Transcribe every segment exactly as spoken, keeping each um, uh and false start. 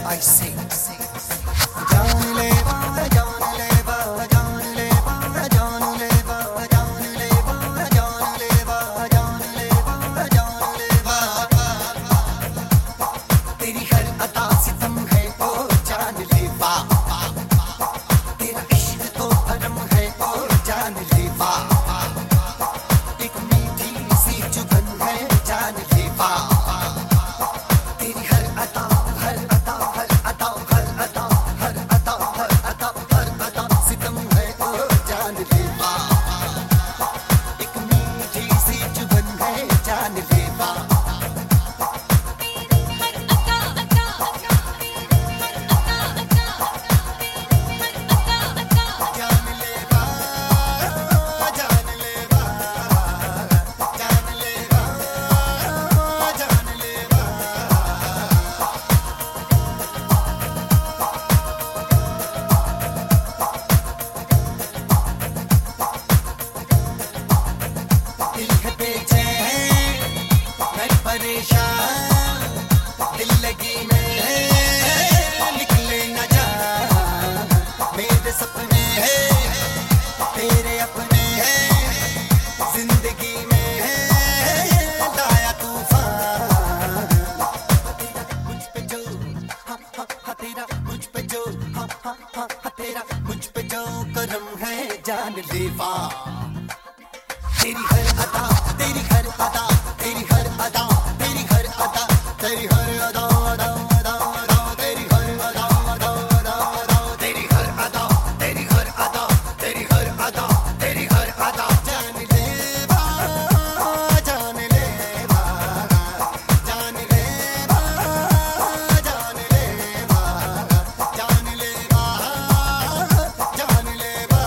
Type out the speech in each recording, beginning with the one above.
I say, जान लेवा जान लेवा जान लेवा जान लेवा जान लेवा जान लेवा जान लेवा जान लेवा तेरी हर अदा सितम है ओ जान लेवा तेरा इश्क तो भरम है ओ जान लेवा एक मीठी सी चुभन है जान लेवा तेरी हर अदा हर अदा हर अदा हर अदा हर अदा हर अदा हर अदा सितम है ओ जान लेवा एक मीठी सी चुभन है जान लेवा परेशान दिल लगी में निकले न जा मेरे सपने हैं तेरे अपने हैं जिंदगी में लाया तूफान मुझ पे जो हाँ हाँ हाँ तेरा मुझ पे जो हाँ हाँ हाँ हाँ तेरा मुझ पे जो करम है जान लेवा तेरी हर अदा तेरी हर अदा तेरी हर अदा तेरी हर अदा तेरी हर अदा अदा अदा अदा तेरी हर अदा अदा अदा अदा तेरी हर अदा तेरी हर अदा तेरी हर अदा तेरी हर अदा जान लेवा जान लेवा जान लेवा जान लेवा जान लेवा जान लेवा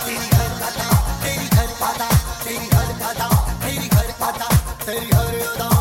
तेरी हर अदा